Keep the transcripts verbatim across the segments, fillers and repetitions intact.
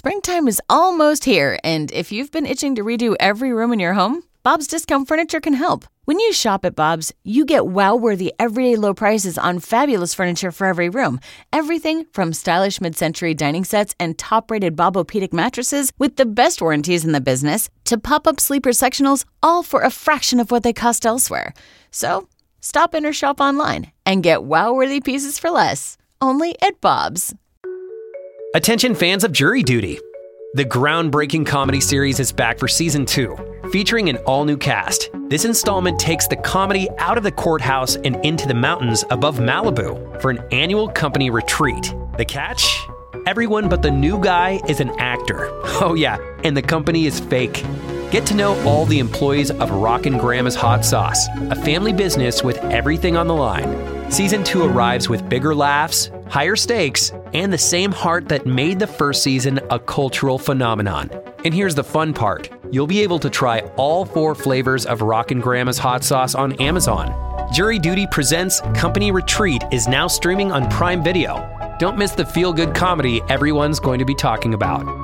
Springtime is almost here, and if you've been itching to redo every room in your home, Bob's Discount Furniture can help. When you shop at Bob's, you get wow-worthy everyday low prices on fabulous furniture for every room. Everything from stylish mid-century dining sets and top-rated Bobopedic mattresses with the best warranties in the business to pop-up sleeper sectionals, all for a fraction of what they cost elsewhere. So, stop in or shop online and get wow-worthy pieces for less. Only at Bob's. Attention fans of Jury Duty. The groundbreaking comedy series is back for season two, featuring an all-new cast. This installment takes the comedy out of the courthouse and into the mountains above Malibu for an annual company retreat. The catch? Everyone but the new guy is an actor. Oh yeah, and the company is fake. Get to know all the employees of Rockin' Grandma's Hot Sauce, a family business with everything on the line. Season two arrives with bigger laughs, higher stakes, and the same heart that made the first season a cultural phenomenon. And here's the fun part. You'll be able to try all four flavors of Rockin' Grandma's Hot Sauce on Amazon. Jury Duty Presents Company Retreat is now streaming on Prime Video. Don't miss the feel-good comedy everyone's going to be talking about.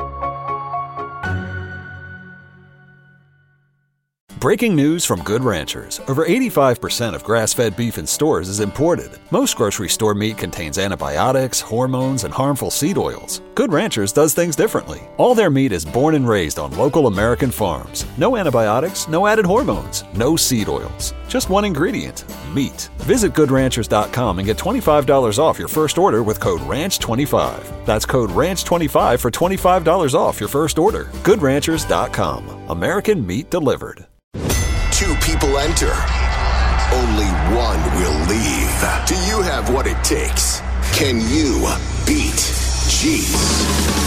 Breaking news from Good Ranchers. Over eighty-five percent of grass-fed beef in stores is imported. Most grocery store meat contains antibiotics, hormones, and harmful seed oils. Good Ranchers does things differently. All their meat is born and raised on local American farms. No antibiotics, no added hormones, no seed oils. Just one ingredient, meat. Visit good ranchers dot com and get twenty-five dollars off your first order with code ranch twenty-five. That's code ranch twenty-five for twenty-five dollars off your first order. good ranchers dot com. American meat delivered. Two people enter. Only one will leave. Do you have what it takes? Can you beat Jeets?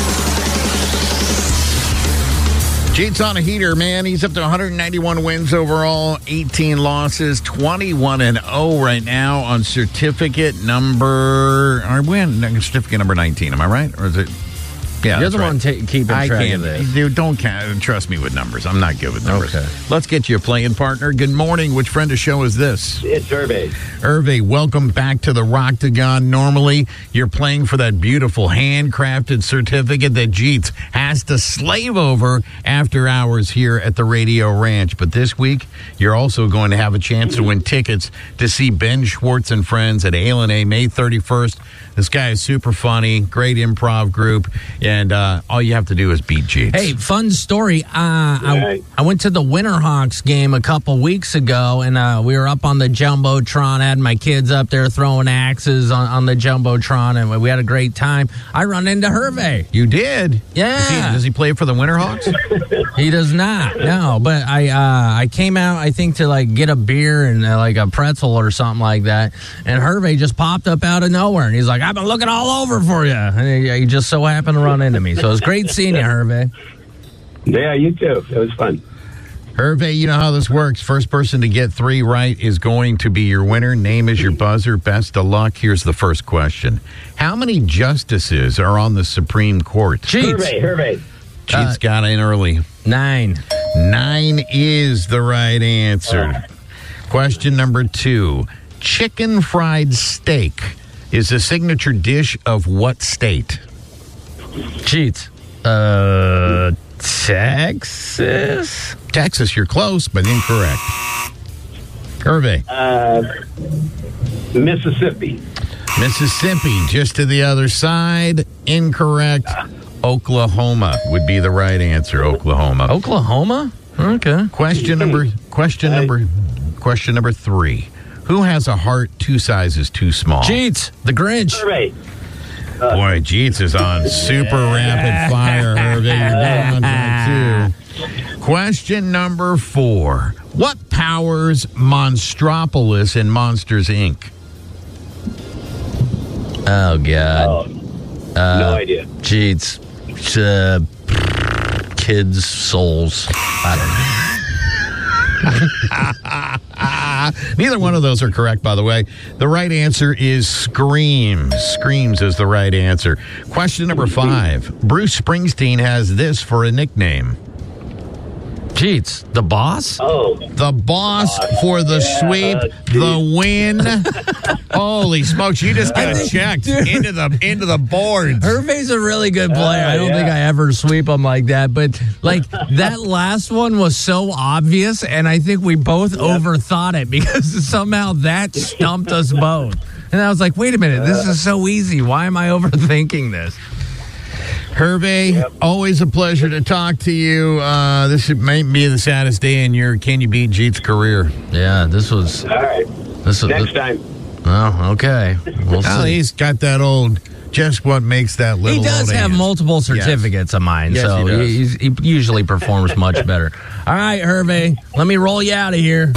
Jeets on a heater, man. He's up to one hundred ninety-one wins overall, eighteen losses, twenty-one and oh right now on certificate number. Are we on certificate number nineteen? Am I right, or is it? Yeah, You're the right. one ta- keeping I track can't, of this. Dude, don't count, trust me with numbers. I'm not good with numbers. Okay. Let's get you a playing partner. Good morning. Which friend of show is this? It's Hervé. Hervé, welcome back to the Roctagon. Normally, you're playing for that beautiful handcrafted certificate that Jeets has to slave over after hours here at the Radio Ranch. But this week, you're also going to have a chance to win tickets to see Ben Schwartz and Friends at A L N A May thirty-first. This guy is super funny, great improv group, and uh, all you have to do is beat Jeets. Hey, fun story. Uh, I, Right. I went to the Winterhawks game a couple weeks ago, and uh, we were up on the Jumbotron. I had my kids up there throwing axes on, on the Jumbotron, and we had a great time. I run into Hervé. You did? Yeah. Does he, does he play for the Winterhawks? He does not, no. But I uh, I came out, I think, to like get a beer and uh, like a pretzel or something like that, and Hervé just popped up out of nowhere, and he's like, I've been looking all over for you. And he, he just so happened to run into me. So it was great seeing you, Hervé. Yeah, you too. It was fun. Hervé, you know how this works. First person to get three right is going to be your winner. Name is your buzzer. Best of luck. Here's the first question. How many justices are on the Supreme Court? Jeets. Hervé, Hervé. Jeets Uh, got in early. Nine. Nine is the right answer. Question number two. Chicken fried steak is the signature dish of what state? Jeets. Uh, Texas? Texas, you're close, but incorrect. Hervé. Uh, Mississippi. Mississippi, just to the other side. Incorrect. Oklahoma would be the right answer. Oklahoma. Oklahoma? Okay. Question number question number question number three. Who has a heart two sizes too small? Jeets. The Grinch. Hervé. Boy, Jeets is on super rapid fire, Hervé. You're down to two. Question number four. What powers Monstropolis in Monsters, Incorporated? Oh, God. Oh, Uh, no idea. Jeets. Uh, kids' souls. I don't know. Neither one of those are correct, by the way. The right answer is Screams. Screams is the right answer. Question number five. Bruce Springsteen has this for a nickname. Jeets, the boss? Oh, The boss for the Yeah, sweep, uh, the win. Holy smokes! You just got checked into the into the boards. Hervé's a really good player. Uh, I don't yeah. think I ever sweep him like that. But, like, that last one was so obvious, and I think we both overthought it because somehow that stumped us both. And I was like, wait a minute, this is so easy. Why am I overthinking this? Hervé, Yep. always a pleasure to talk to you. Uh, this may be the saddest day in your Can You Beat Jeets career. Yeah, this was... all right. This was Next time. Oh, okay. We'll Well, see. he's got that old, just what makes that little He does old have ant. multiple certificates of mine, Yes, so he does. he's, he usually performs much better. All right, Hervé, let me roll you out of here.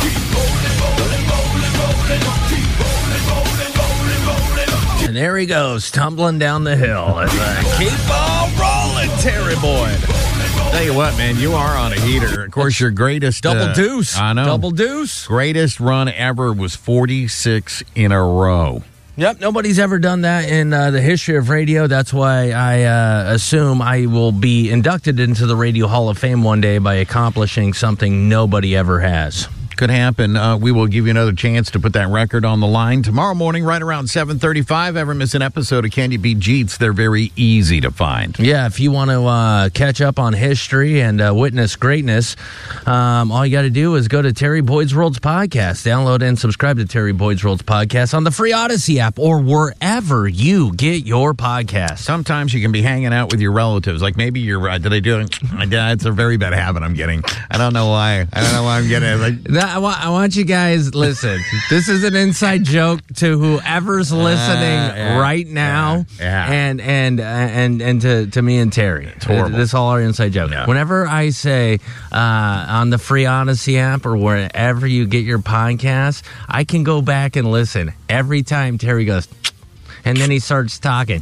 And there he goes, tumbling down the hill. As I keep on rolling, Terry Boyd. Tell you what, man, you are on a heater. Of course, your greatest Double uh, deuce. I know. Double deuce. Greatest run ever was forty-six in a row. Yep, nobody's ever done that in uh, the history of radio. That's why I uh, assume I will be inducted into the Radio Hall of Fame one day by accomplishing something nobody ever has. Could happen. Uh, we will give you another chance to put that record on the line tomorrow morning, right around seven thirty-five. Ever miss an episode of Can You Beat Jeets? They're very easy to find. Yeah, if you want to uh, catch up on history and uh, witness greatness, um, all you got to do is go to Terry Boyd's World's Podcast. Download and subscribe to Terry Boyd's World's Podcast on the free Odyssey app or wherever you get your podcast. Sometimes you can be hanging out with your relatives. Like maybe you're, uh, did I do it? It's a very bad habit I'm getting. I don't know why. I don't know why I'm getting it. Like, That, I, want, I want you guys, listen, this is an inside joke to whoever's listening Uh, yeah, right now, yeah, yeah. and and and and to, to me and Terry. It's horrible. This is all our inside joke. Yeah. Whenever I say uh, on the free Odyssey app or wherever you get your podcast, I can go back and listen. Every time Terry goes, and then he starts talking.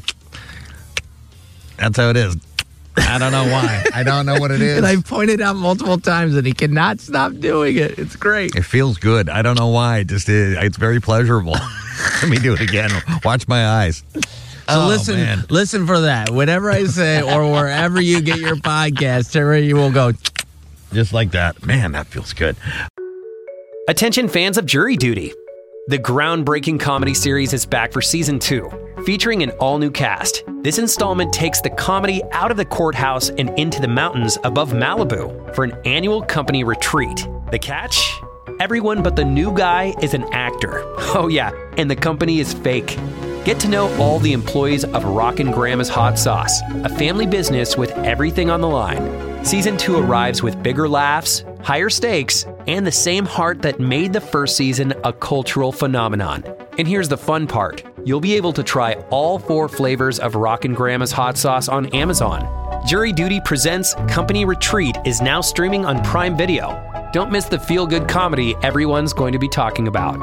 that's how it is. I don't know why. I don't know what it is. And I pointed out multiple times that he cannot stop doing it. It's great. It feels good. I don't know why. It just is. It's very pleasurable. Let me do it again. Watch my eyes. So Oh, listen, man. listen for that. Whenever I say, or wherever you get your podcast, Terry, you will go. Just like that. Man, that feels good. Attention fans of Jury Duty. The groundbreaking comedy series is back for season two, featuring an all-new cast. This installment takes the comedy out of the courthouse and into the mountains above Malibu for an annual company retreat. The catch? Everyone but the new guy is an actor. Oh yeah, and the company is fake. Get to know all the employees of Rockin' Grandma's Hot Sauce, a family business with everything on the line. Season two arrives with bigger laughs, higher stakes, and the same heart that made the first season a cultural phenomenon. And here's the fun part. You'll be able to try all four flavors of Rockin' Grandma's Hot Sauce on Amazon. Jury Duty Presents Company Retreat is now streaming on Prime Video. Don't miss the feel-good comedy everyone's going to be talking about.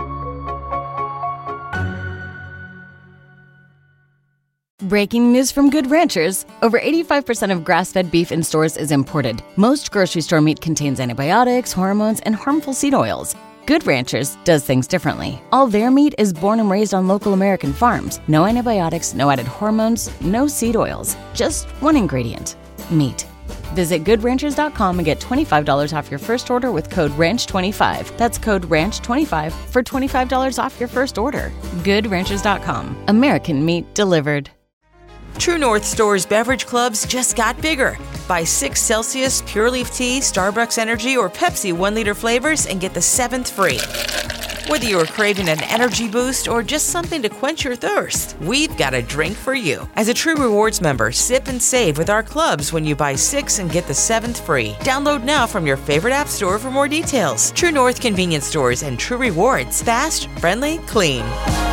Breaking news from Good Ranchers. Over eighty-five percent of grass-fed beef in stores is imported. Most grocery store meat contains antibiotics, hormones, and harmful seed oils. Good Ranchers does things differently. All their meat is born and raised on local American farms. No antibiotics, no added hormones, no seed oils. Just one ingredient, meat. Visit good ranchers dot com and get twenty-five dollars off your first order with code ranch twenty-five. That's code ranch twenty-five for twenty-five dollars off your first order. good ranchers dot com. American meat delivered. True North Store's beverage clubs just got bigger. Buy six Celsius, Pure Leaf Tea, Starbucks Energy, or Pepsi one-liter flavors and get the seventh free. Whether you are craving an energy boost or just something to quench your thirst, we've got a drink for you. As a True Rewards member, sip and save with our clubs when you buy six and get the seventh free. Download now from your favorite app store for more details. True North Convenience Stores and True Rewards. Fast, friendly, clean.